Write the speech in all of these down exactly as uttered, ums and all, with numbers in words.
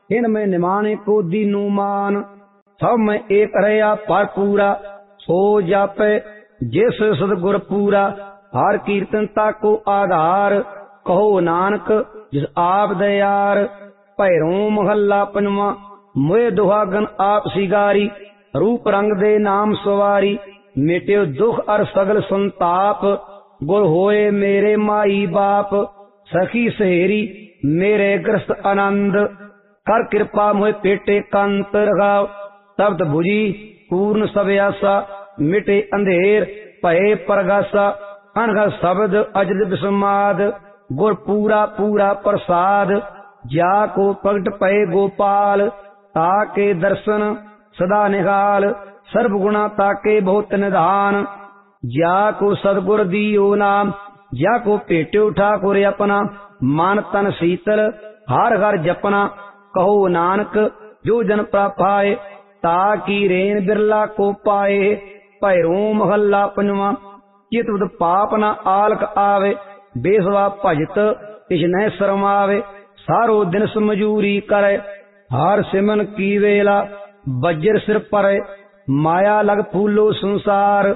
इनमें निमाने को दीनू मान। सब में एक रहा पर पूरा सो जापे जिस सदगुर पूरा। हर कीर्तनता को आधार कहो नानक जिस आप दयार। भैरों महला पंजवा मोए दुहागन आप सिगारी। रूप रंग दे नाम सवारी मिटे दुख अर सगल संताप। गुर होए मेरे माई बाप सखी सहेरी मेरे ग्रस्त आनंद। कर कृपा मोए पेटे कंत रगाव तब्त भुजी पूर्ण सबयासा। मिटे अंधेर भये परगासा अनघ शब्द अजद विस्माद। गुर पूरा पूरा प्रसाद जाको प्रगट पए गोपाल। ताके दर्शन सदा निहाल सर्वगुणा ताके बहुत निधान। जाको सदगुर दियो नाम जाको पेट्यो ठाकुर अपना। मान तन शीतल हर हर जपना कहो नानक जो जन प्रापाए। ताकि रेन बिरला को पाए। भैरों महला पंजवा चित पाप न आलक आवे। बेसवा भजत तिस न शरमावे। सारो दिन मजूरी करे हार सिमन की वेला। बज्र सिर परे माया लग फूलो संसार।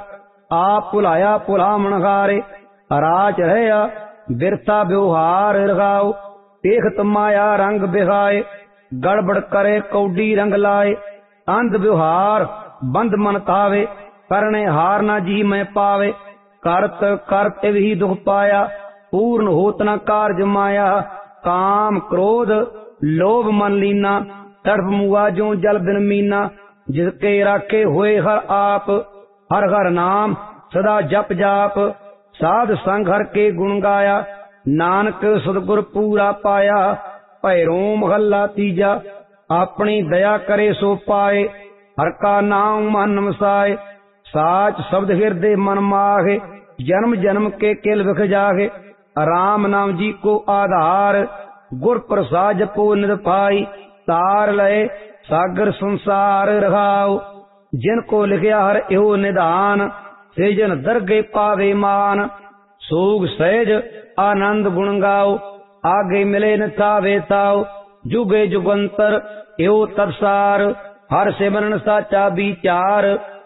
आप भुलाया भुलामण हारे राज रहा बिरथा व्यवहार रगाओ। देखत माया रंग बिहाए गड़बड़ करे कौडी रंग लाए। अंध व्यवहार बंद मन तावे करने हार न जी मैं पावे। करत करत भी दुख पाया पूर्ण होत न कार्य माया। काम क्रोध लोभ मन लीना तड़प मुआ जो जल बिन मीना। जिसके राखे हुए हर आप हर हर नाम सदा जप जाप। साध संग हर के गुण गाया नानक सतगुर पूरा पाया। भैरों महला तीजा अपनी दया करे सो पाए। हर का नाम मन मसाए साच शब्द हृदय मन माहे। जन्म जन्म के किल विख जागे राम नाम जी को आधार। गुर प्रसाद जपो निध पाई तार लय सागर संसार रहाओ। जिनको लिखया हर एहो निधान से जन दरगे पावे मान। सोग सहज आनंद गुण गाओ आगे मिले न तावे ताओ। जुगे जुगंतर एहो तत्सार हर सिमरन साचा विचार।